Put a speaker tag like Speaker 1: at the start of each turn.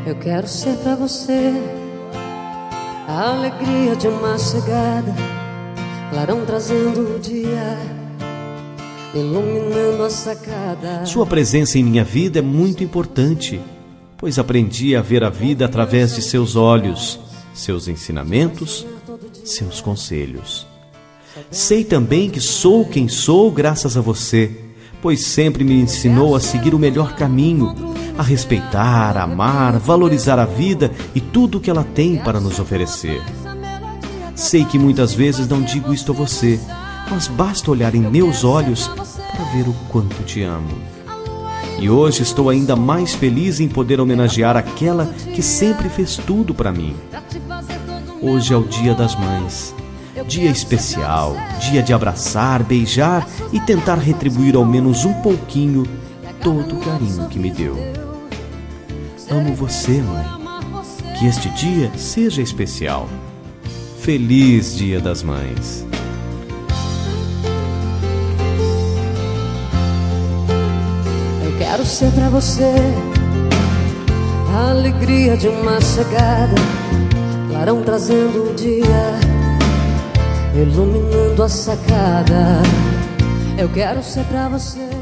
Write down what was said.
Speaker 1: Eu quero ser pra você a alegria de uma chegada, clarão trazendo o dia, iluminando a sacada.
Speaker 2: Sua presença em minha vida é muito importante, pois aprendi a ver a vida através de seus olhos, seus ensinamentos, seus conselhos. Sei também que sou quem sou graças a você, pois sempre me ensinou a seguir o melhor caminho, a respeitar, amar, valorizar a vida e tudo o que ela tem para nos oferecer. Sei que muitas vezes não digo isto a você, mas basta olhar em meus olhos para ver o quanto te amo. E hoje estou ainda mais feliz em poder homenagear aquela que sempre fez tudo para mim. Hoje é o Dia das Mães. Dia especial, dia de abraçar, beijar e tentar retribuir ao menos um pouquinho todo o carinho que me deu. Amo você, mãe. Que este dia seja especial. Feliz Dia das Mães.
Speaker 1: Eu quero ser pra você a alegria de uma chegada, clarão trazendo o dia, iluminando a sacada. Eu quero ser pra você